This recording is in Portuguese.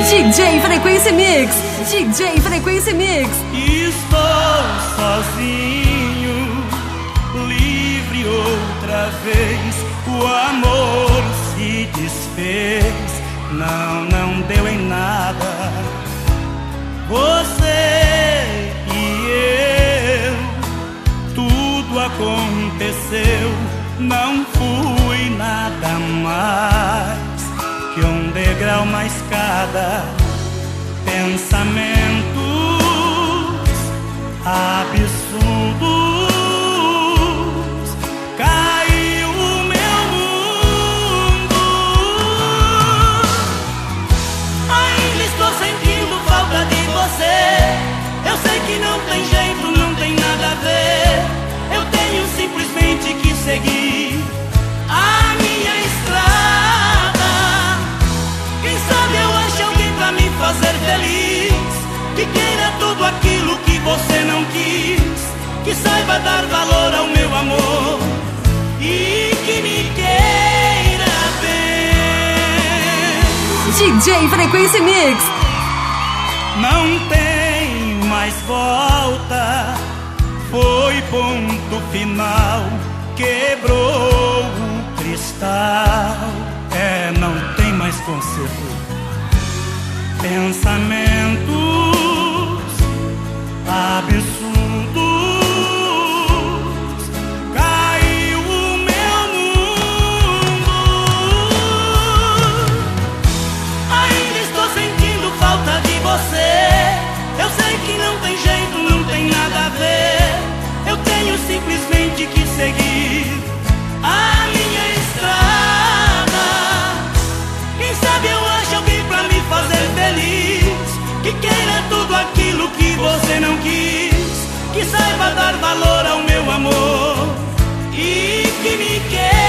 DJ Frequência Mix. DJ Frequência Mix. Estou sozinho, livre outra vez. O amor se desfez, não deu em nada. Você e eu, tudo aconteceu. Não fui nada mais que um degrau, uma escada. Pensamentos absurdos. Caiu o meu mundo. Ainda estou sentindo falta de você. Eu sei que não tem jeito, não tem nada a ver. Eu tenho simplesmente que seguir a minha estrada. Quem sabe eu acho alguém pra me fazer feliz, que queira tudo aquilo que você não quis, que saiba dar valor ao meu amor e que me queira bem. DJ Frequência Mix. Não tem mais volta, foi ponto final, quebrou o cristal. Não tem mais conserto. Pensamentos absurdos. Caiu o meu mundo. Ainda estou sentindo falta de você. Eu sei que não tem jeito, não tem nada a ver. Eu tenho simplesmente que seguir a minha estrada. Quem sabe eu acho alguém pra me fazer feliz, que queira tudo aquilo que você não quis, que saiba dar valor ao meu amor e que me queira.